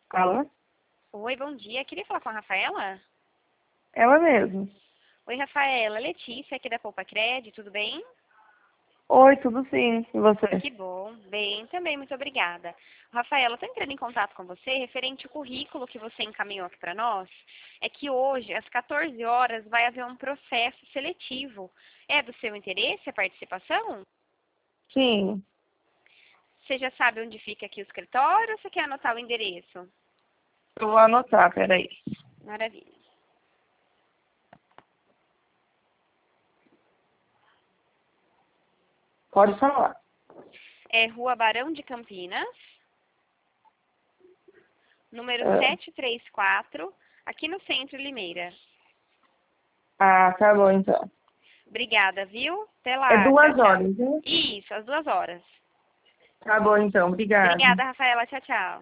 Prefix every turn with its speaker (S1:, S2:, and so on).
S1: Alô?
S2: Oi, bom dia. Queria falar com a Rafaela?
S1: Ela mesmo.
S2: Oi, Rafaela. Letícia, aqui da Poupa Cred, tudo bem?
S1: Oi, tudo sim. E você?
S2: Que bom. Bem, também, muito obrigada. Rafaela, estou entrando em contato com você referente ao currículo que você encaminhou aqui para nós. É que hoje, às 14 horas, vai haver um processo seletivo. É do seu interesse a participação?
S1: Sim.
S2: Você já sabe onde fica aqui o escritório ou você quer anotar o endereço?
S1: Eu vou anotar, peraí.
S2: Maravilha.
S1: Pode falar.
S2: É Rua Barão de Campinas, número
S1: Ah,
S2: 734, aqui no centro de Limeira.
S1: tá bom então.
S2: Obrigada, viu? Até
S1: É
S2: lá. Tchau,
S1: 2 horas,
S2: tchau.
S1: né?
S2: Isso, às 2 horas.
S1: Tá bom então, obrigada.
S2: Obrigada, Rafaela. Tchau, tchau.